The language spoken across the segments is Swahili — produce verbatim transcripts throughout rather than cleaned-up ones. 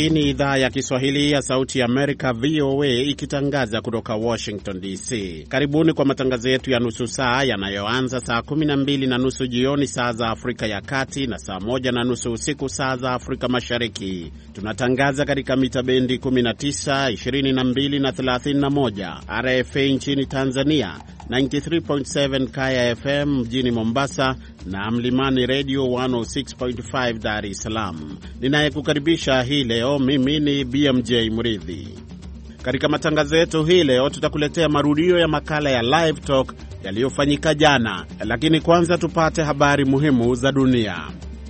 Hii ni idhaa ya Kiswahili ya Sauti ya Amerika, V O A, ikitangaza kutoka Washington D C. Karibuni kwa matangazo yetu ya nusu saa yanayoanza saa kumi na mbili na nusu jioni saa za Afrika ya Kati na saa moja na nusu usiku saa za Afrika Mashariki. Tunatangaza katika mita bendi kumi na tisa, ishirini na mbili na thelathini na moja, R F A nchini Tanzania, tisini na tatu nukta saba Kaya F M mjini Mombasa na Mlimani Radio mia moja sita nukta tano Dar es Salaam. Ninayekukaribisha hii leo mimi ni B M J Mridhi. Katika matangazo yetu hii leo tutakuletea marudio ya makala ya Live Talk yaliyofanyika jana, lakini kwanza tupate habari muhimu za dunia.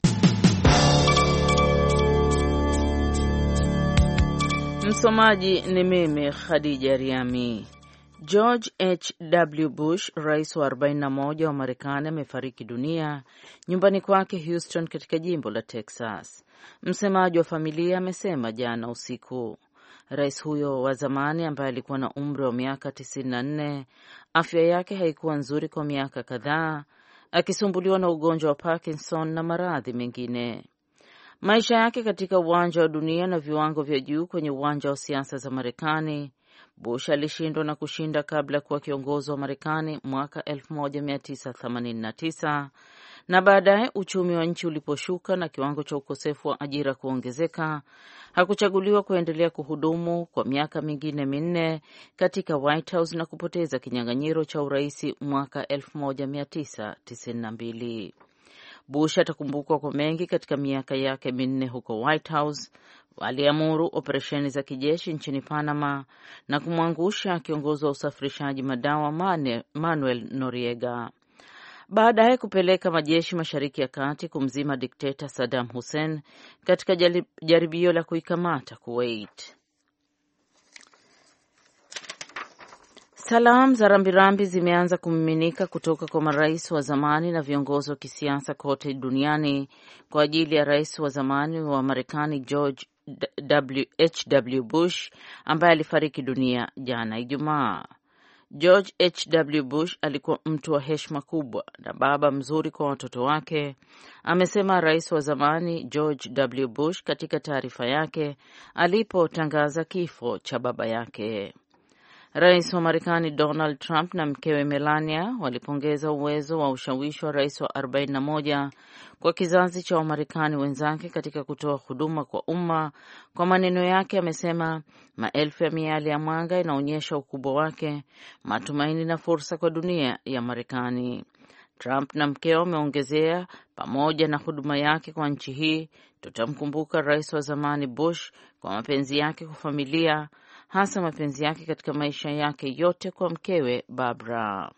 Msomaji ni mimi Khadija Riami. George H W Bush, rais wa arobaini na moja wa Marekani, amefariki dunia nyumbani kwake Houston katika jimbo la Texas. Msemaji wa familia amesema jana usiku. Rais huyo wa zamani ambaye alikuwa na umri wa miaka tisini na nne, afya yake haikuwa nzuri kwa miaka kadhaa, akisumbuliwa na ugonjwa wa Parkinson na maradhi mengine. Maisha yake katika uwanja wa dunia na viwango vya juu kwenye uwanja wa siasa za Marekani. Bush alishindwa na kushinda kabla ya kuwa kiongozi wa Marekani mwaka elfu moja mia tisa themanini na tisa, na baadaye uchumi wa nchi uliposhuka na kiwango cha ukosefu wa ajira kuongezeka, hakuchaguliwa kuendelea kuhudumu kwa miaka mingine minne katika White House na kupoteza kinyang'anyiro cha uraisi mwaka elfu moja mia tisa tisini na mbili. Bush atakumbukwa kwa mengi katika miaka yake minne huko White House. Waliamuru operesheni za kijeshi nchini Panama na kumwangusha kiongozi wa usafirishaji madawa Manuel Noriega. Baadaye kupeleka majeshi Mashariki ya Kati kumzima dikteta Saddam Hussein katika jaribio la kuikamata Kuwait. Salamu za rambirambi zimeanza kumiminika kutoka kwa marais wa zamani na viongozi wa kisiasa kote duniani kwa ajili ya rais wa zamani wa Marekani George H W Bush ambaye alifariki dunia jana Ijumaa. George H W Bush alikuwa mtu wa heshima kubwa na baba mzuri kwa watoto wake, amesema rais wa zamani George W Bush katika taarifa yake alipotangaza kifo cha baba yake. Rais wa Marekani Donald Trump na mkewe Melania walipongeza uwezo wa ushawishi wa rais wa arobaini na moja kwa kizazi cha Wamarekani wenzake katika kutoa huduma kwa umma. Kwa maneno yake amesema maelfu ya miali ya mwanga inaonyesha ukubwa wake, matumaini na fursa kwa dunia ya Marekani. Trump na mkewe wameongezea, pamoja na huduma yake kwa nchi hii, tutamkumbuka rais wa zamani Bush kwa mapenzi yake kwa familia, hasa mapenzi yake katika maisha yake yote kwa mkewe Barbara.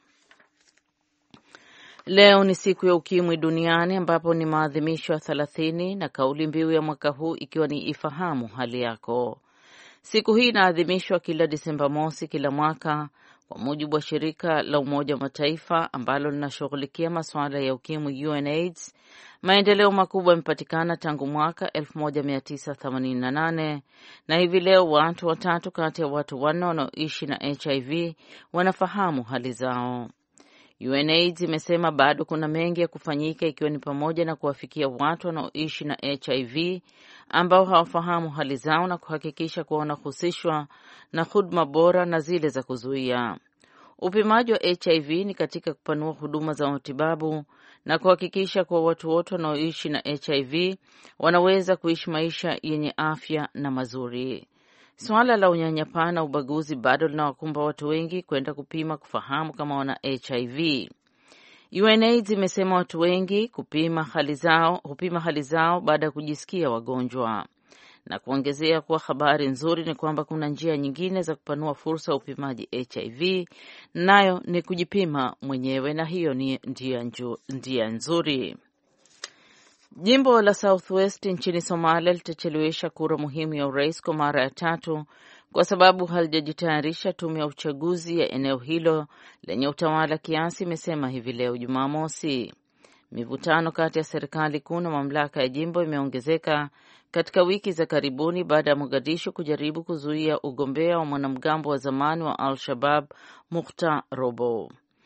Leo ni siku ya ukimwi duniani ambapo ni maadhimisho ya thelathini na kauli mbiu ya mwaka huu ikiwa ni ifahamu hali yako. Siku hii inaadhimishwa kila Disemba mosi kila mwaka kwa mujibu wa shirika la Umoja wa Mataifa ambalo linashughulikia masuala ya ukimwi UNAIDS. Maendeleo makubwa yamepatikana tangu mwaka elfu moja mia tisa themanini na nane na hivi leo watu watatu kati ya watu wanne wanaoishi na H I V wanafahamu hali zao. UNAIDS imesema bado kuna mengi ya kufanyika, ikiwa ni pamoja na kuwafikia watu wanaoishi na H I V ambao hawafahamu hali zao na kuhakikisha kuwa wanahusishwa na huduma bora na zile za kuzuia. Upimaji wa H I V ni katika kupanua huduma za matibabu na kuhakikisha kuwa watu wote wanaoishi na H I V wanaweza kuishi maisha yenye afya na mazuri. Swala la unyanyapaa na ubaguzi bado linawakumba watu wengi kwenda kupima kufahamu kama wana H I V. UNAIDS imesema watu wengi kupima hali zao, hupima hali zao baada ya kujisikia wagonjwa, na kuongezea kuwa habari nzuri ni kwamba kuna njia nyingine za kupanua fursa ya upimaji H I V, nayo ni kujipima mwenyewe, na hiyo ni njia nzuri. Jimbo la Southwest nchini Somalia litachelewesha kura muhimu ya urais kwa mara ya tatu kwa sababu halijajitayarisha. Tume ya uchaguzi ya eneo hilo lenye utawala kiasi imesema hivi leo Jumamosi. Mivutano kati ya serikali kuu na mamlaka ya jimbo imeongezeka katika wiki za karibuni baada ya Mogadishu kujaribu kuzuia ugombea wa mwanamgambo wa zamani wa Al-Shabaab Mukhtar Robo.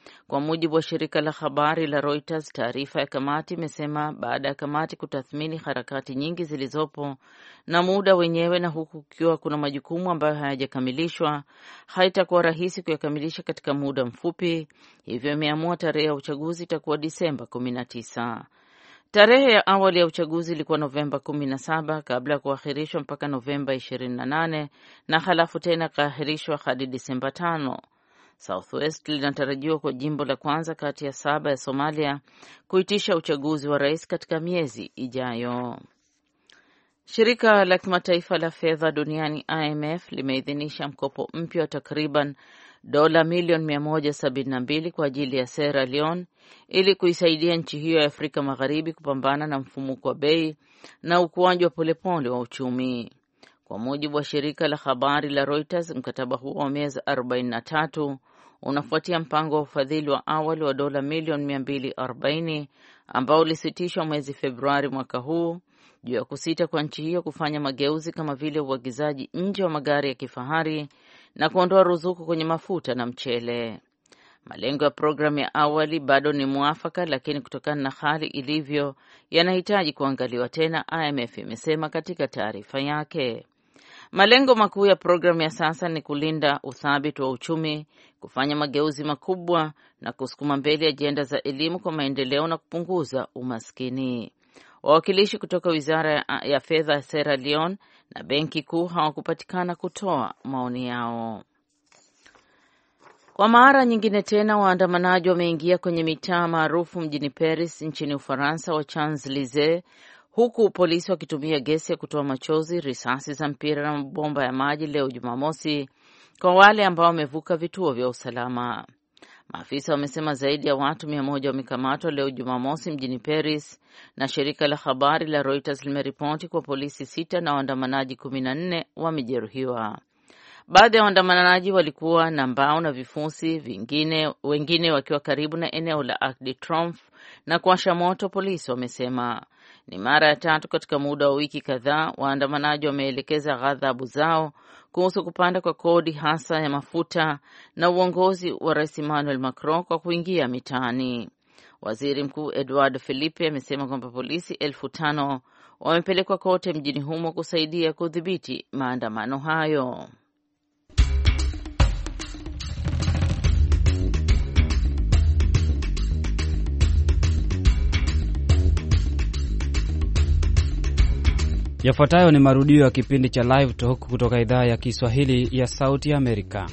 Kwa mujibu wa shirika la habari la Reuters, taarifa ya kamati imesema baada ya kamati kutathmini harakati nyingi zilizopo na muda wenyewe, na huku kukiwa kuna majukumu ambayo hayajakamilishwa, haitakuwa rahisi kuyakamilisha katika muda mfupi, hivyo imeamua tarehe ya uchaguzi itakuwa Disemba kumi na tisa. Tarehe ya awali ya uchaguzi ilikuwa Novemba kumi na saba kabla ya kuahirishwa mpaka Novemba ishirini na nane na halafu tena kaahirishwa hadi Disemba tano. Southwest linatarajiwa kwa jimbo la kwanza kati ya saba ya Somalia kuitisha uchaguzi wa rais katika miezi ijayo. Shirika la kimataifa la fedha duniani I M F limeidhinisha mkopo mpya wa takriban dola milioni mia moja sabini na mbili kwa ajili ya Sierra Leone ili kuisaidia nchi hiyo ya Afrika Magharibi kupambana na mfumuko wa bei na ukuaji wa polepole wa uchumi. Kwa mujibu wa shirika la habari la Reuters, mkataba huo wa miezi arobaini na tatu unafuatia mpango wa ufadhili wa awali wa dola milioni mia mbili arobaini ambao ulisitishwa mwezi Februari mwaka huu juu ya kusita kwa nchi hiyo kufanya mageuzi kama vile uagizaji nje wa magari ya kifahari na kuondoa ruzuku kwenye mafuta na mchele. Malengo ya programu ya awali bado ni muafaka, lakini kutokana na hali ilivyo yanahitaji kuangaliwa tena, I M F imesema katika taarifa yake. Malengo makuu ya programu ya sasa ni kulinda uthabiti wa uchumi, kufanya mageuzi makubwa na kusukuma mbele ajenda za elimu kwa maendeleo na kupunguza umaskini. Wawakilishi kutoka Wizara ya Fedha ya Sierra Leone na Benki Kuu hawakupatikana kutoa maoni yao. Kwa mara nyingine tena, waandamanaji wameingia kwenye mitaa maarufu mjini Paris nchini Ufaransa wa Champs-Elysees, huku polisi wakitumia gesi ya kutoa machozi, risasi za mpira na mabomba ya maji leo Jumamosi kwa wale ambao wamevuka vituo vya usalama. Maafisa wamesema zaidi ya watu mia moja wamekamatwa leo Jumamosi mjini Paris, na shirika la habari la Reuters limeripoti kwa polisi sita na waandamanaji kumi na nne wamejeruhiwa. Baadhi ya waandamanaji walikuwa na mbao na vifusi vingine, wengine wakiwa karibu na eneo la Arc de Triomphe na kuwasha moto, polisi wamesema. Ni mara ya tatu katika muda wa wiki kadhaa waandamanaji wameelekeza ghadhabu zao kuhusu kupanda kwa kodi hasa ya mafuta na uongozi wa Rais Emmanuel Macron kwa kuingia mitaani. Waziri Mkuu Edouard Philippe amesema kwamba polisi elfu tano wamepelekwa kote mjini humo kusaidia kudhibiti maandamano hayo. Yafuatayo ni marudio ya kipindi cha Live Talk kutoka idhaa ya Kiswahili ya Sauti ya Amerika.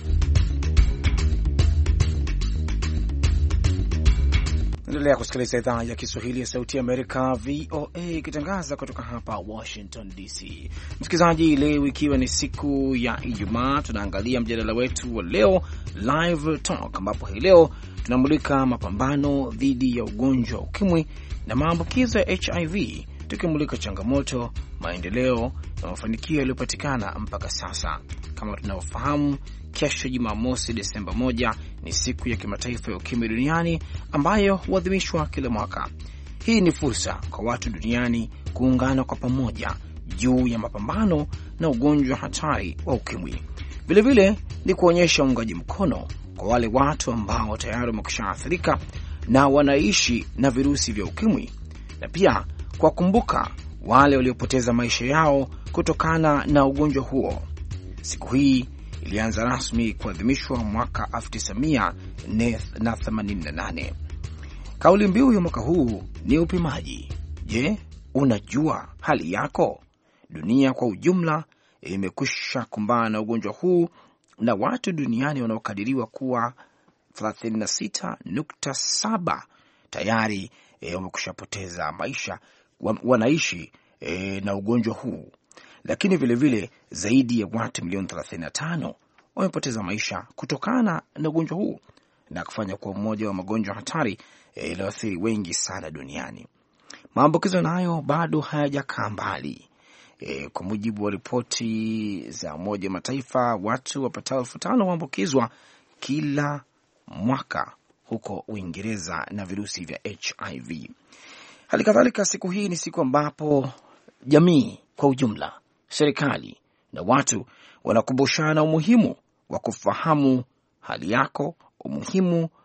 Endelea kusikiliza idhaa ya Kiswahili ya Sauti ya Amerika, V O A, ikitangaza kutoka hapa Washington D C. Msikilizaji, leo ikiwa ni siku ya Ijumaa, tunaangalia mjadala wetu wa leo, Live Talk, ambapo hii leo tunamulika mapambano dhidi ya ugonjwa wa ukimwi na maambukizo ya H I V, tukimulika changamoto, maendeleo na mafanikio yaliyopatikana mpaka sasa. Kama tunavyofahamu, kesho Jumamosi Desemba moja ni siku ya kimataifa ya ukimwi duniani ambayo huadhimishwa kila mwaka. Hii ni fursa kwa watu duniani kuungana kwa pamoja juu ya mapambano na ugonjwa hatari wa ukimwi. Vile vile ni kuonyesha uungaji mkono kwa wale watu ambao tayari wamekushaathirika na wanaishi na virusi vya ukimwi, na pia kwa kumbuka wale waliopoteza maisha yao kutokana na ugonjwa huo. Siku hii ilianza rasmi kuadhimishwa mwaka elfu tisa mia themanini na nane. Kauli mbiu ya mwaka huu ni upimaji. Je, unajua hali yako? Dunia kwa ujumla imekwisha kumbana na ugonjwa huu, na watu duniani wanaokadiriwa kuwa thelathini na sita nukta saba tayari e, wamekwisha poteza maisha, wanaishi e, na ugonjwa huu. Lakini vile vile zaidi ya watu milioni thelathini na tano wamepoteza maisha kutokana na ugonjwa huu na kufanya kuwa mmoja wa magonjwa hatari yaliyoathiri e, wengi sana duniani. Maambukizo nayo bado hayajakaa mbali. E, kwa mujibu wa ripoti za Umoja wa Mataifa, watu wapatao elfu tano waambukizwa kila mwaka huko Uingereza na virusi vya H I V. Hali kadhalika, siku hii ni siku ambapo jamii kwa ujumla, serikali na watu wanakumbushana umuhimu wa kufahamu hali yako, umuhimu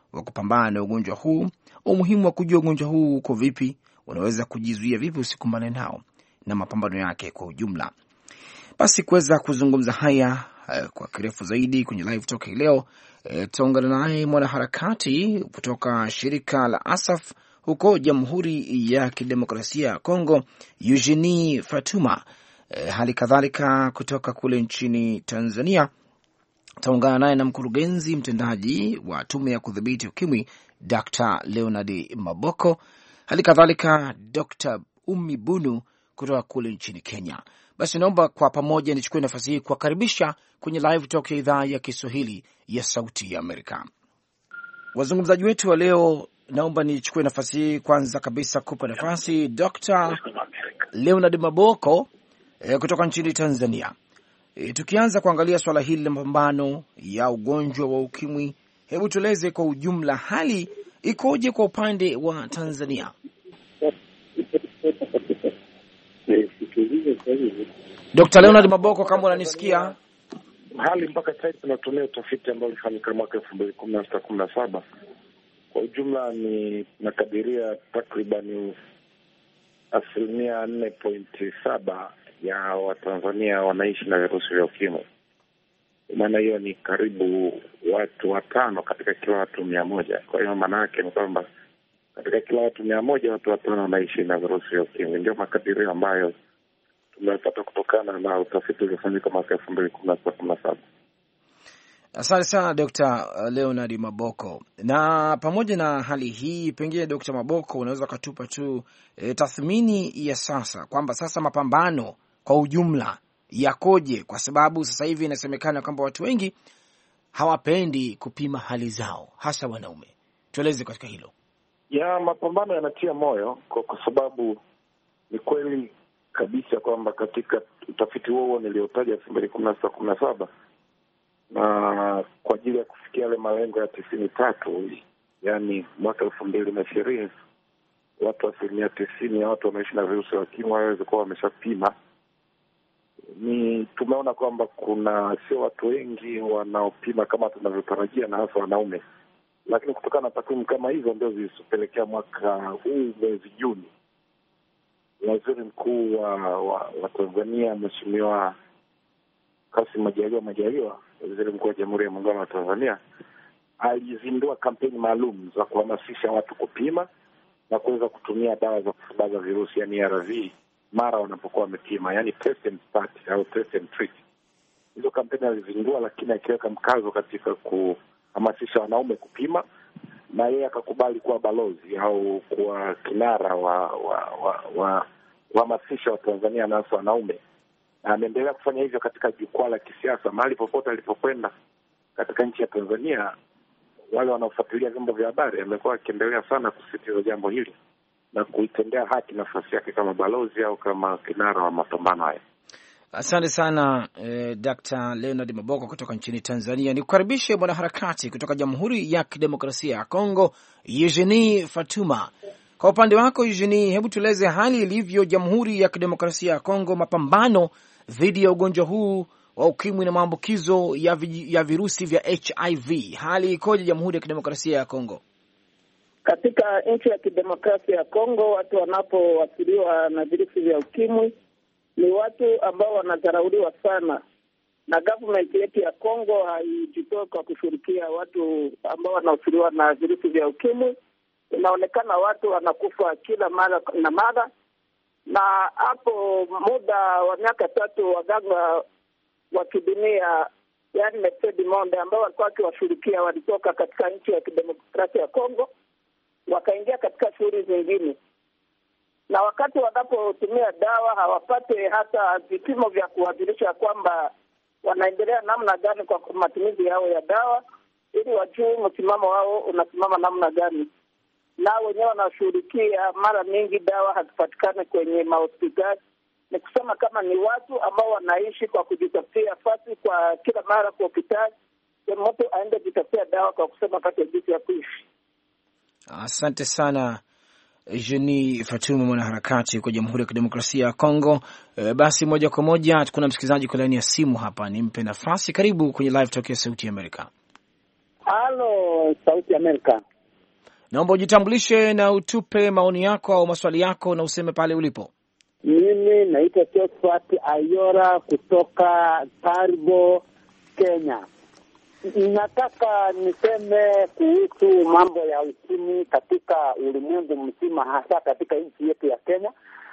wa kupambana na ugonjwa huu, umuhimu wa kujua ugonjwa huu uko vipi, unaweza kujizuia vipi usikumbane nao, na mapambano yake kwa ujumla. Basi kuweza kuzungumza haya uh, kwa kirefu zaidi kwenye live talk hii leo, uh, tutaungana naye mwanaharakati kutoka shirika la Asaf huko Jamhuri ya Kidemokrasia ya Kongo, Eugenie Fatuma. Uh, hali kadhalika kutoka kule nchini Tanzania tutaungana naye na mkurugenzi mtendaji wa tume ya kudhibiti ukimwi Doctor Leonard Maboko, hali kadhalika Doctor Umi Bunu kutoka kule nchini Kenya. Basi naomba kwa pamoja nichukue nafasi hii kuwakaribisha kwenye live talk ya idhaa ya Kiswahili ya Sauti ya Amerika. Wazungumzaji wetu wa leo, naomba nichukue nafasi hii kwanza kabisa kupa nafasi Doctor Leonard Maboko eh, kutoka nchini Tanzania. E, tukianza kuangalia swala hili la mapambano ya ugonjwa wa ukimwi, hebu tueleze kwa ujumla hali ikoje kwa upande wa Tanzania? Doctor Leonard Maboko, kama unanisikia? Hali mpaka sasa tunatumia utafiti ambao ulifanyika mwaka elfu mbili kumi na sita kumi na saba. Kwa ujumla ni nakadiria takriban asilimia nne pointi saba ya Watanzania wanaishi na virusi vya ukimwi. Maana hiyo ni karibu watu watano katika kila watu mia moja. Kwa hiyo maana yake ni kwamba katika kila watu mia moja watu watano wanaishi na virusi vya ukimwi. Ndio makadirio ambayo tumepata kutokana na utafiti uliofanyika mwaka elfu mbili kumi na sita kumi na saba. Asante sana Doctor Leonard Maboko. Na pamoja na hali hii, pengine Doctor Maboko unaweza kutupa tu e, tathmini ya sasa kwamba sasa mapambano kwa ujumla yakoje, kwa sababu sasa hivi inasemekana kwamba watu wengi hawapendi kupima hali zao, hasa wanaume. Tueleze katika hilo. Ya mapambano yanatia moyo kwa, kwa sababu ni kweli kabisa kwamba katika utafiti huo niliotaja elfu mbili kumi na sita kumi na saba na kwa ajili ya kufikia yale malengo ya tisini tatu, yani mwaka elfu mbili na ishirini, watu asilimia tisini ya watu wanaishi na virusi vya ukimwi waweze kuwa wameshapima. Ni tumeona kwamba kuna sio watu wengi wanaopima kama tunavyotarajia, na hasa wanaume. Lakini kutokana na takwimu kama hizo ndio zilizopelekea mwaka huu mwezi Juni Waziri Mkuu wa, wa, wa Tanzania Mheshimiwa Kassim Majaliwa Majaliwa, Waziri Mkuu wa Jamhuri ya Muungano wa Tanzania, alizindua kampeni maalum za kuhamasisha watu kupima na kuweza kutumia dawa za kusambaza virusi, yani A R V, mara wanapokuwa wamepima, yani test and start au test and treat. Hizo kampeni alizindua, lakini akiweka mkazo katika kuhamasisha wanaume kupima, na yeye akakubali kuwa balozi au kuwa kinara wa wa wa, wa kuhamasisha Watanzania na hasa wanaume. Na ameendelea kufanya hivyo katika jukwaa la kisiasa mahali popote alipokwenda katika nchi ya Tanzania. Wale wanaofuatilia vyombo vya habari amekuwa akiendelea sana kusisitiza jambo hili na kuitendea haki nafasi yake kama balozi au kama kinara wa mapambano haya. Asante sana eh, Doctor Leonard Maboko kutoka nchini Tanzania. Nikukaribishe mwanaharakati kutoka Jamhuri ya Kidemokrasia ya Kongo, Eugenie Fatuma. Kwa upande wako Eugenie, hebu tueleze hali ilivyo Jamhuri ya Kidemokrasia ya Kongo, mapambano dhidi ya ugonjwa huu wa ukimwi na maambukizo ya, vi, ya virusi vya H I V. Hali ikoje Jamhuri ya Kidemokrasia ya Kongo? Katika nchi ya Kidemokrasia ya Kongo, watu wanapoathiriwa na virusi vya ukimwi ni watu ambao wanadharauliwa sana, na government yetu ya Kongo haijitoe kwa kushirikia watu ambao wanaathiriwa na virusi vya ukimwi. Inaonekana watu wanakufa kila mara na mara, na hapo muda wa miaka tatu waganga wa kidunia, yani Medecins du Monde, ambao walikuwa wakiwashirikia, walitoka katika nchi ya Kidemokrasia ya Kongo wakaingia katika shughuli zingine, na wakati wanapotumia dawa hawapate hata vipimo vya kuadhirisha kwamba wanaendelea namna gani kwa matumizi yao ya dawa, ili wajue msimamo wao unasimama namna gani. Na wenyewe wanashughulikia, mara mingi dawa hazipatikane kwenye mahospitali. Ni kusema kama ni watu ambao wanaishi kwa kujitafutia fasi kwa kila mara kwa hospitali, mtu aende kujitafutia dawa kwa kusema kati ya jinsi ya kuishi. Asante sana Eugenie Fatuma, mwanaharakati kwa Jamhuri ya Kidemokrasia ya Kongo. E, basi moja kwa moja kuna msikilizaji kwa laini ya simu hapa, nimpe nafasi. Karibu kwenye live talk ya Sauti ya Amerika. Halo, Sauti Amerika. Naomba ujitambulishe na utupe maoni yako au maswali yako na useme pale ulipo. Mimi naitwa Josephat Ayora kutoka Taribo, Kenya. Nataka niseme kuhusu mambo ya ukimwi katika ulimwengu mzima, hasa katika nchi yetu ya Kenya.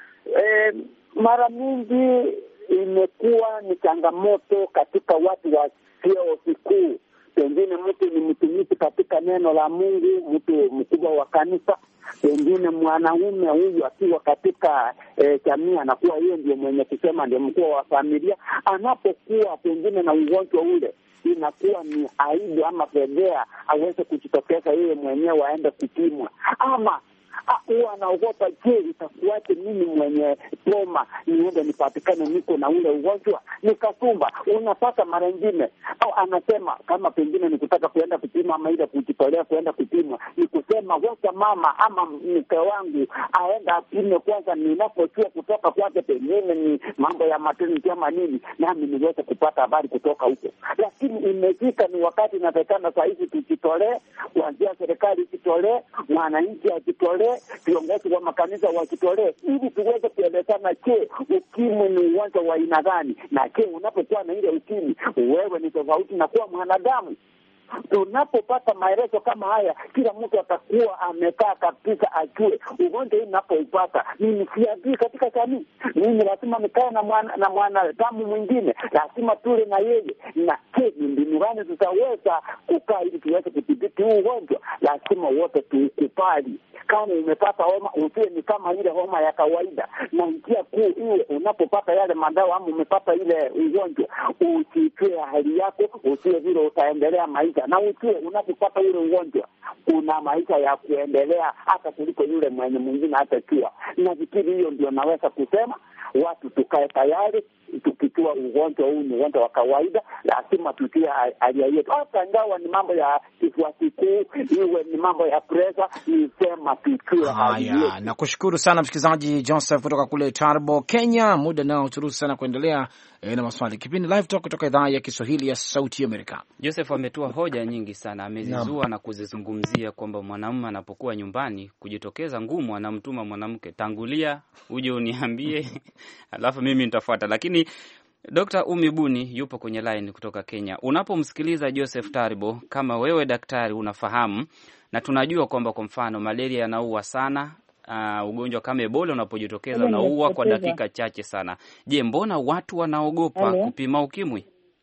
E, mara mingi imekuwa ni changamoto katika watu wa vyeo vikuu. Pengine mtu ni mtumishi katika neno la Mungu, mtu mkubwa wa kanisa. Pengine mwanaume huyu akiwa katika e, jamii anakuwa yeye ndio mwenye kusema, ndio mkuu wa familia. Anapokuwa pengine na ugonjwa ule, inakuwa ni aibu ama fedhea aweze kujitokeza yeye mwenyewe aende kupimwa. Ama huwa anaogopa, je, itakuwaje mimi mwenye poma niende nipatikane niko na ule ugonjwa? Ni kasumba. Unapata mara nyingine au anasema kama pengine ni kutaka kuenda kupima ama ile kujitolea kuenda kupimwa, ni kusema wacha mama ama mke wangu aenda apime kwanza, ninapojua kutoka kwake pengine ni mambo ya maternity ama nini, nami niweze kupata habari kutoka huko. Lakini imefika ni wakati inatakana saa hizi tujitolee, kuanzia serikali ijitolee, mwananchi ajitolee, viongozi wa makanisa wakitolee, ili tuweze kuelezana, je, ukimwi ni ugonjwa wa aina gani? Na je, unapokuwa na ile ukimwi wewe ni tofauti na kuwa mwanadamu? Tunapopata maelezo kama haya, kila mtu atakuwa amekaa kabisa ajue ugonjwa huu unapoupata mimi siadui katika jamii. Mimi lazima nikae na mwana na mwanadamu mwingine, lazima tule na yeye. Na je, mbinu gani tutaweza kukaa ili tuweze kudhibiti huu ugonjwa? Lazima wote tukubali, kama umepata homa usiwe ni kama ile homa ya kawaida, na njia kuu iwe unapopata yale madawa ama umepata ile ugonjwa, usitue hali yako, usiwe vile utaendelea maisha, na usiwe unapopata ile ugonjwa una maisha ya kuendelea hata kuliko yule mwenye mwingine hata kiwa. Nafikiri hiyo ndio naweza kusema, watu tukae tayari, tukitua ugonjwa huu ni ugonjwa wa kawaida, lazima tutie hali yetu. Hata ingawa ni mambo ya kifua kikuu, iwe ni mambo ya pressure, ni sema tutie hali yetu. Haya, nakushukuru sana msikilizaji Joseph kutoka kule Taribo, Kenya. Muda nao turuhusu sana kuendelea e, na maswali. Kipindi Live Talk kutoka idhaa ya Kiswahili ya Sauti ya Amerika. Joseph ametua hoja nyingi sana, amezizua na kuzizungumzia kwamba mwanamume anapokuwa nyumbani kujitokeza ngumu, anamtuma mwanamke, tangulia uje uniambie alafu mimi nitafuata. Lakini Dokta Umi Buni yupo kwenye line kutoka Kenya. Unapomsikiliza Joseph Taribo, kama wewe daktari unafahamu na tunajua kwamba kwa mfano malaria yanaua sana, uh, ugonjwa kama Ebola unapojitokeza unaua kwa dakika chache sana. Je, mbona watu wanaogopa Hello. kupima ukimwi?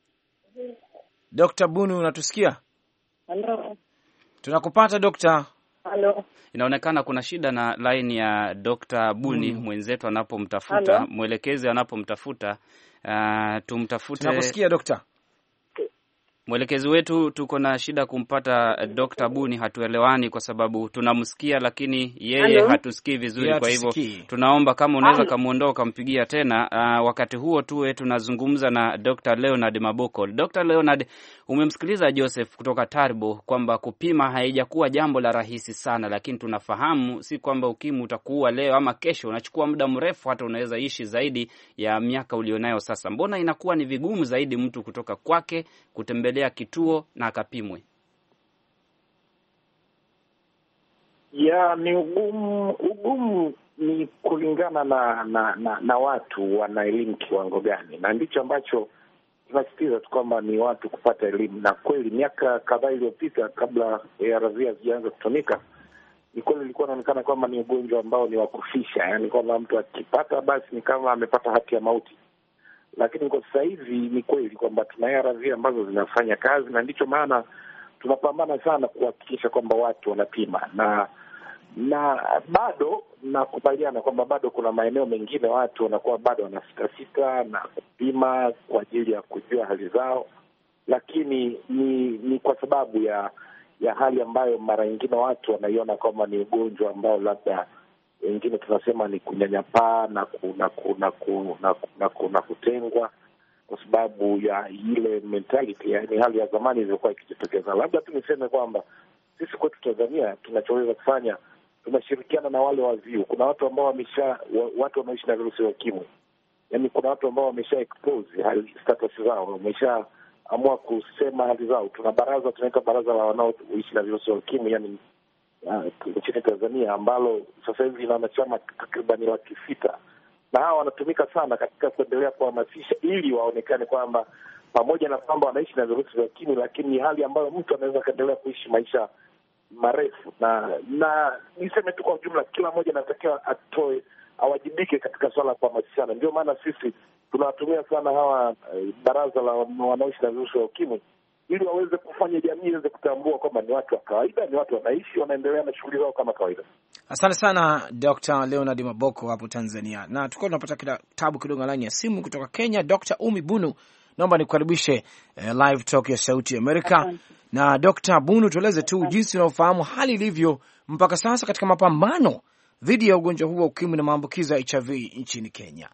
Dokta Buni, unatusikia? Hello. Tunakupata Dokta. Hello. Inaonekana kuna shida na line ya Dokta Buni mm. mwenzetu anapomtafuta, Hello. mwelekezi anapomtafuta, uh, tumtafute. Tunakusikia Dokta. Mwelekezi wetu tuko na shida kumpata Dokta Buni, hatuelewani kwa sababu tunamsikia lakini yeye Hello. hatusikii vizuri yeah, kwa hivyo tunaomba kama unaweza kamuondoka mpigia tena. Uh, wakati huo tuwe tunazungumza na Dokta Leonard Maboko. Dokta Leonard, umemsikiliza Joseph kutoka Taribo kwamba kupima haijakuwa jambo la rahisi sana, lakini tunafahamu si kwamba ukimwi utakuua leo ama kesho, unachukua muda mrefu, hata unaweza ishi zaidi ya miaka ulionayo sasa. Mbona inakuwa ni vigumu zaidi mtu kutoka kwake kutembelea kituo na akapimwe? Ya ni ugumu, ugumu ni kulingana na na, na, na watu wana elimu kiwango gani, na ndicho ambacho tunasisitiza tu kwamba ni watu kupata elimu. Na kweli miaka kadhaa iliyopita kabla ya razia zianze kutumika, ni kweli ilikuwa inaonekana kwamba ni ugonjwa ambao ni wa kufisha, yani kwamba mtu akipata basi ni kama amepata hati ya mauti. Lakini kwa sasa hivi ni kweli kwamba tuna razia ambazo zinafanya kazi, na ndicho maana tunapambana sana kuhakikisha kwamba watu wanapima. Na na bado nakubaliana kwamba bado kuna maeneo mengine watu wanakuwa bado wanasitasita na kupima kwa ajili ya kujua hali zao, lakini ni ni kwa sababu ya ya hali ambayo mara nyingine watu wanaiona kwamba ni ugonjwa ambao labda wengine tunasema ni kunyanyapaa na kuna kuna kuna kuna kutengwa kwa sababu ya ile mentality, yani hali ya zamani ilikuwa ikijitokeza. Labda tu niseme kwamba sisi kwetu Tanzania tunachoweza kufanya, tunashirikiana na wale waziu. Kuna watu ambao wamesha watu wanaishi na virusi vya ukimwi, yani kuna watu ambao wamesha expose hali status zao, wamesha amua kusema hali zao. Tuna baraza tunaita baraza la wanaoishi na virusi vya ukimwi, yani nchini Tanzania, ambalo sasa hivi ina wanachama takriban laki sita, na hawa wanatumika sana katika kuendelea kuhamasisha ili waonekane kwamba pamoja na kwamba wanaishi na virusi vya ukimwi, lakini ni hali ambayo mtu anaweza kuendelea kuishi maisha marefu. Na na niseme tu kwa ujumla, kila mmoja anatakiwa atoe, awajibike katika swala la kuhamasishana. Ndio maana sisi tunawatumia sana hawa e, baraza la wanaoishi na virusi vya ukimwi, ili waweze kufanya jamii iweze kutambua kwamba ni watu wa kawaida, ni watu wanaishi, wanaendelea na shughuli zao kama kawaida. Asante sana Doctor Leonard Maboko hapo Tanzania. Na tulikuwa tunapata kitabu kidogo ndani ya simu kutoka Kenya. Doctor Umi Bunu, naomba nikukaribishe eh, live talk ya Sauti ya Amerika. Na Doctor Bunu, tueleze tu jinsi unaofahamu hali ilivyo mpaka sasa katika mapambano dhidi ya ugonjwa huu wa ukimwi na maambukizo ya H I V nchini Kenya.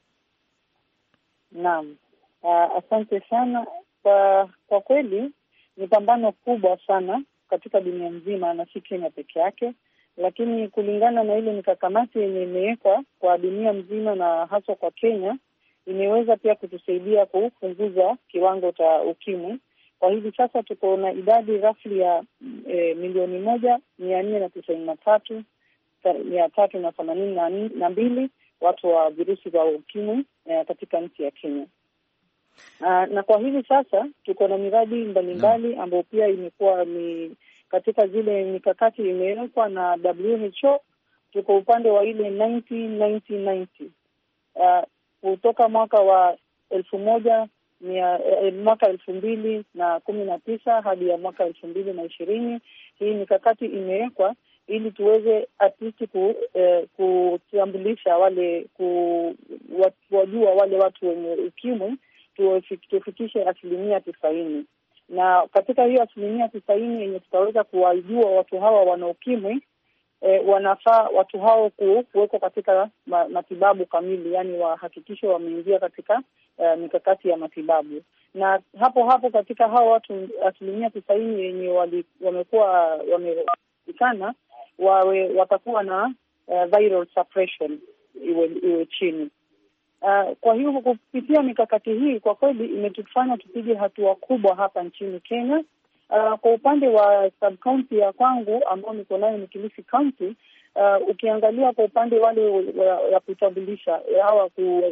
Naam. Uh, asante sana. Kwa, kwa kweli ni pambano kubwa sana katika dunia nzima na si Kenya peke yake, lakini kulingana na ile mikakati yenye imewekwa kwa dunia mzima na hasa kwa Kenya, imeweza pia kutusaidia kupunguza kiwango cha ukimwi. Kwa hivi sasa tuko na idadi rasmi ya e, milioni moja mia nne na tisaini na tatu mia tatu na themanini na mbili watu wa virusi vya ukimwi e, katika nchi ya Kenya. Uh, na kwa hivi sasa tuko na miradi mbalimbali ambayo pia imekuwa ni katika zile mikakati imewekwa na W H O. Tuko upande wa ile ninety uh, kutoka mwaka wa elfu moja mia, eh, mwaka elfu mbili na kumi na tisa hadi ya mwaka elfu mbili na ishirini. Hii mikakati imewekwa ili tuweze at least ku, eh, kutambulisha wale ku, wajua wale watu wenye ukimwi, tufikishe asilimia tisaini. Na katika hiyo asilimia tisaini yenye tutaweza kuwajua watu hawa wana ukimwi, e, wanafaa watu hao kuwekwa katika matibabu kamili, yani wahakikishe wameingia katika uh, mikakati ya matibabu. Na hapo hapo katika hao watu asilimia tisaini yenye wamekuwa wamepatikana, wawe watakuwa na uh, viral suppression iwe, iwe chini. Uh, kwa hiyo kupitia mikakati hii kwa kweli imetufanya tupige hatua kubwa hapa nchini Kenya. Uh, kwa upande wa sub-county ya kwangu ambao niko nayo ni Kilifi County, uh, ukiangalia kwa upande wale wa kutambulisha hawa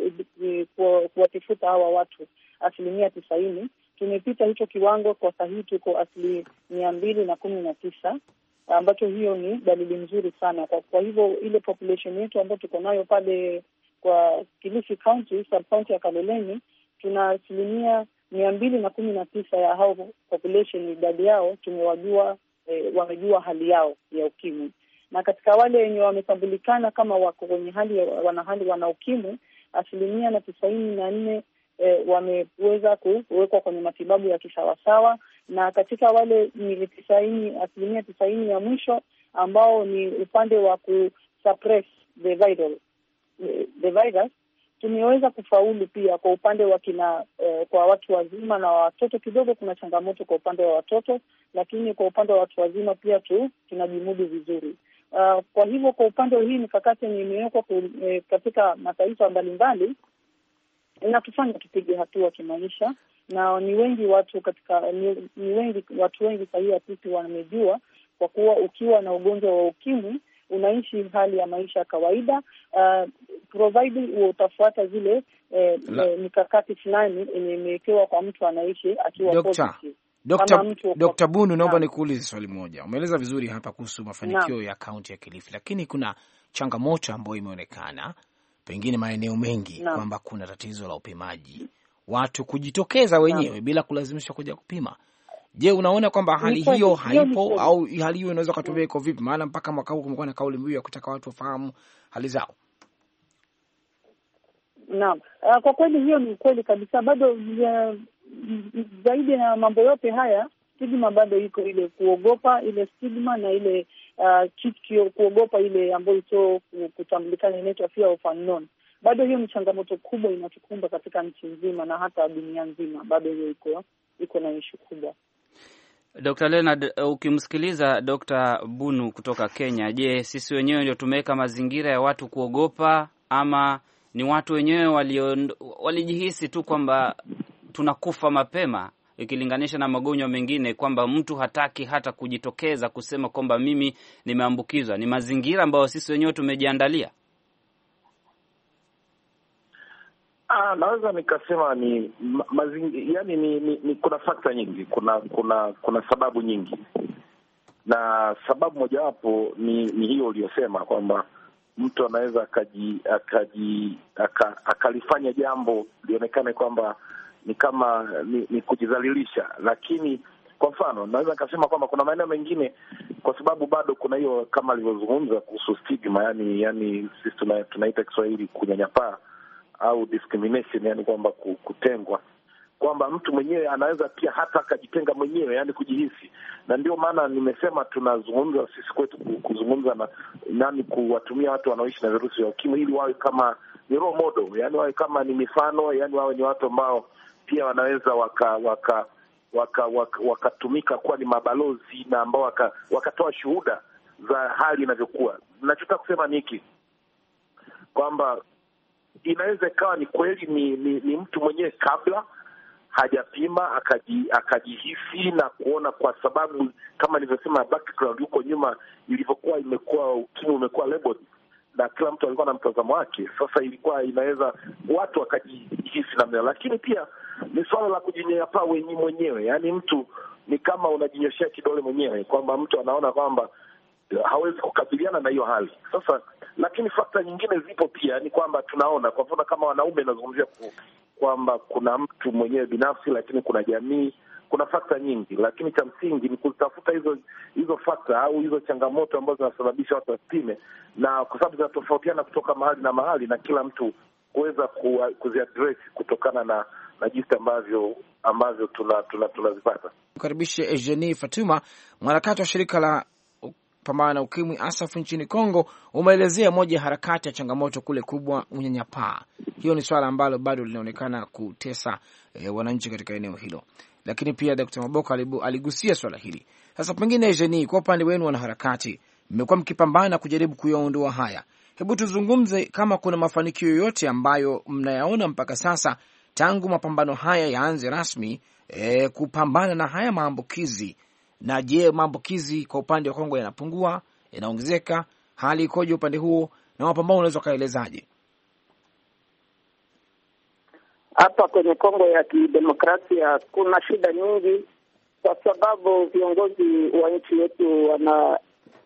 kuwatifuta hawa watu asilimia tisaini, tumepita hicho kiwango. Kwa sahihi tuko asilimia mbili na kumi na tisa, ambacho hiyo ni dalili nzuri sana. Kwa, kwa hivyo ile population yetu ambayo tuko nayo pale kwa Kilifi County, sub-county ya Kaloleni, tuna asilimia mia mbili na kumi na tisa ya hao population, idadi yao tumewajua, e, wamejua hali yao ya ukimwi. Na katika wale wenye wametambulikana kama wako kwenye hali wana hali wana ukimwi, asilimia na tisaini na nne e, wameweza kuwekwa kwenye matibabu ya kisawasawa. Na katika wale ni tisaini, asilimia tisaini ya mwisho ambao ni upande wa kusuppress the viral the virus, tumeweza kufaulu pia kwa upande wa kina eh, kwa watu wazima na watoto. Kidogo kuna changamoto kwa upande wa watoto, lakini kwa upande wa watu wazima pia tu tunajimudu vizuri. Uh, kwa hivyo kwa upande hii mikakati imewekwa eh, katika mataifa mbalimbali inatufanya tupige hatua kimaisha, na ni wengi watu katika ni, ni wengi watu wengi sahihi sisi wamejua, kwa kuwa ukiwa na ugonjwa wa ukimwi unaishi hali ya maisha ya kawaida, uh, provided utafuata zile eh, eh, mikakati fulani yenye imewekewa kwa mtu anaishi akiwa positive. Dokta Bunu, naomba nikuulize swali moja. Umeeleza vizuri hapa kuhusu mafanikio ya kaunti ya Kilifi, lakini kuna changamoto ambayo imeonekana pengine maeneo mengi kwamba kuna tatizo la upimaji, watu kujitokeza wenyewe bila kulazimishwa kuja kupima. Je, unaona kwamba hali hiyo haipo au hali hiyo inaweza kutumika iko vipi? Maana mpaka mwaka huu kumekuwa na kauli mbiu ya kutaka watu wafahamu hali zao. Naam, uh, kwa kweli hiyo ni kweli kabisa. Bado uh, zaidi ya mambo yote haya, stigma bado iko, ile kuogopa ile stigma na ile uh, kitu kuogopa ile ambayo sio kutambulikana, inaitwa fear of unknown. Bado hiyo ni changamoto kubwa inatukumba katika nchi nzima na hata dunia nzima. Bado hiyo iko iko na issue kubwa. Doctor Leonard, ukimsikiliza Doctor Bunu kutoka Kenya, je, sisi wenyewe ndio tumeweka mazingira ya watu kuogopa, ama ni watu wenyewe walijihisi tu kwamba tunakufa mapema ikilinganisha na magonjwa mengine, kwamba mtu hataki hata kujitokeza kusema kwamba mimi nimeambukizwa? Ni mazingira ambayo sisi wenyewe tumejiandalia. Ah, naweza nikasema ni mazingira, yani ni, ni, ni kuna fakta nyingi, kuna kuna kuna sababu nyingi, na sababu mojawapo ni, ni hiyo uliyosema kwamba mtu anaweza akaji akaji aka, akalifanya jambo lionekane kwamba ni kama ni, ni kujidhalilisha. Lakini kwa mfano naweza nikasema kwamba kuna maeneo mengine, kwa sababu bado kuna hiyo kama alivyozungumza kuhusu stigma, yani yani sisi tuna, tunaita Kiswahili kunyanyapaa au discrimination, yani kwamba kutengwa, kwamba mtu mwenyewe anaweza pia hata akajitenga mwenyewe, yani kujihisi. Na ndio maana nimesema tunazungumza sisi kwetu kuzungumza na nani, kuwatumia watu wanaoishi na virusi vya ukimwi ili wawe kama ni role model, yani wawe kama ni mifano, yani wawe ni watu ambao pia wanaweza waka waka wakatumika waka, waka kuwa ni mabalozi na ambao waka, wakatoa shuhuda za hali inavyokuwa. Ninachotaka kusema ni hiki kwamba inaweza ikawa ni kweli ni, ni, ni mtu mwenyewe kabla hajapima akaji, akajihisi na kuona, kwa sababu kama nilivyosema background huko nyuma ilivyokuwa imekuwa ukimwi umekuwa labeled na kila mtu alikuwa na mtazamo wake. Sasa ilikuwa inaweza watu wakajihisi namna, lakini pia ni swala la kujinyanyapaa wenyewe mwenyewe, yani mtu ni kama unajinyoshea kidole mwenyewe, kwamba mtu anaona kwamba hawezi kukabiliana na hiyo hali. Sasa lakini fakta nyingine zipo pia, ni kwamba tunaona kwa mfano kama wanaume, nazungumzia kwamba kuna mtu mwenyewe binafsi, lakini kuna jamii, kuna fakta nyingi, lakini cha msingi ni kutafuta hizo hizo fakta au hizo changamoto ambazo zinasababisha watu wasipime, na kwa sababu zinatofautiana kutoka mahali na mahali, na kila mtu kuweza kuziaddress kutokana na na jinsi ambavyo ambavyo tunazipata. Tuna, tuna Karibishe Eugenie Fatuma, mwanaharakati wa shirika la pambana na ukimwi ASAF nchini Kongo. Umeelezea moja ya harakati ya changamoto kule kubwa, unyanyapaa. Hiyo ni swala ambalo bado linaonekana kutesa e, wananchi katika eneo hilo, lakini pia Daktari Maboka aligusia swala hili. Sasa pengine Eugenie, kwa upande wenu wanaharakati, mmekuwa mkipambana kujaribu kuyaondoa haya. Hebu tuzungumze kama kuna mafanikio yoyote ambayo mnayaona mpaka sasa tangu mapambano haya yaanze rasmi e, kupambana na haya maambukizi. Na je, maambukizi kwa upande wa Kongo yanapungua, yanaongezeka? Hali ikoje upande huo, na mapambano unaweza kaelezaje? Hapa kwenye Kongo ya Kidemokrasia kuna shida nyingi, kwa sababu viongozi wa nchi yetu wanatia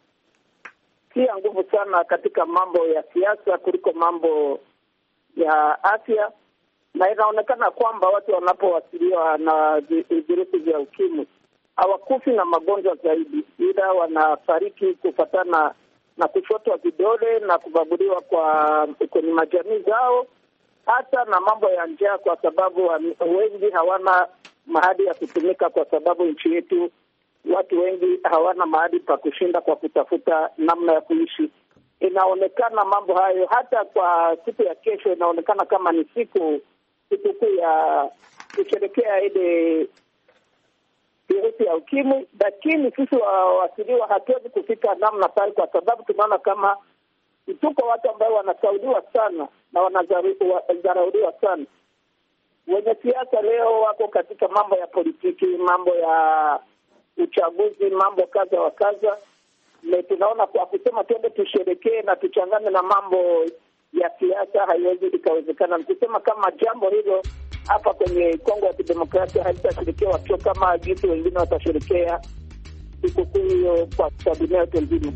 nguvu sana katika mambo ya siasa kuliko mambo ya afya, na inaonekana kwamba watu wanapowasiliwa na virusi vya ukimwi hawakufi na magonjwa zaidi, ila wanafariki kufatana na kushotwa vidole na kubaguliwa kwa kwenye majamii zao, hata na mambo ya njaa, kwa sababu wengi hawana mahali ya kutumika, kwa sababu nchi yetu watu wengi hawana mahali pa kushinda kwa kutafuta namna ya kuishi. Inaonekana mambo hayo, hata kwa siku ya kesho inaonekana kama ni siku sikukuu ya kusherehekea ile virusi ya ukimwi, lakini sisi wawasiliwa hatuwezi kufika namna pale, kwa sababu tunaona kama tuko watu ambao wanasaudiwa sana na wanadharauliwa sana. Wenye siasa leo wako katika mambo ya politiki, mambo ya uchaguzi, mambo kaza wa kaza, na tunaona kwa kusema twende tusherekee na tuchangane na mambo ya siasa haiwezi ikawezekana. Kusema kama jambo hilo hapa kwenye Kongo ya Kidemokrasia halitashirikiwa tu kama jinsi wengine watashirikia sikukuu hiyo kwa dunia yote nzima.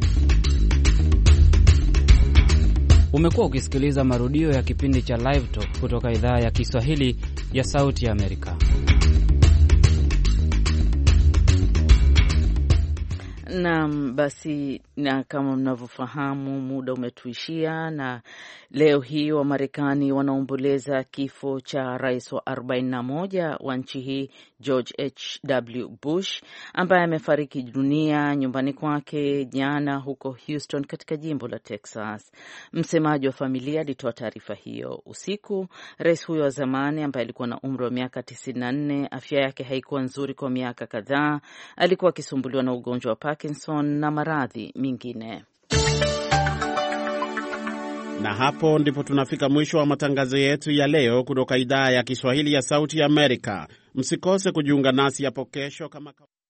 Umekuwa ukisikiliza marudio ya kipindi cha Live Talk kutoka idhaa ya Kiswahili ya Sauti ya Amerika. Naam, basi na kama mnavyofahamu muda umetuishia, na leo hii wa Marekani wanaomboleza kifo cha rais wa arobaini na moja wa nchi hii George H W Bush, ambaye amefariki dunia nyumbani kwake jana huko Houston katika jimbo la Texas. Msemaji wa familia alitoa taarifa hiyo usiku. Rais huyo wa zamani ambaye alikuwa na umri wa miaka tisini na nne, afya yake haikuwa nzuri kwa miaka kadhaa. Alikuwa akisumbuliwa na ugonjwa wa Parkinson na maradhi mengine. Na hapo ndipo tunafika mwisho wa matangazo yetu ya leo kutoka idhaa ya Kiswahili ya Sauti ya Amerika. Msikose kujiunga nasi hapo kesho kama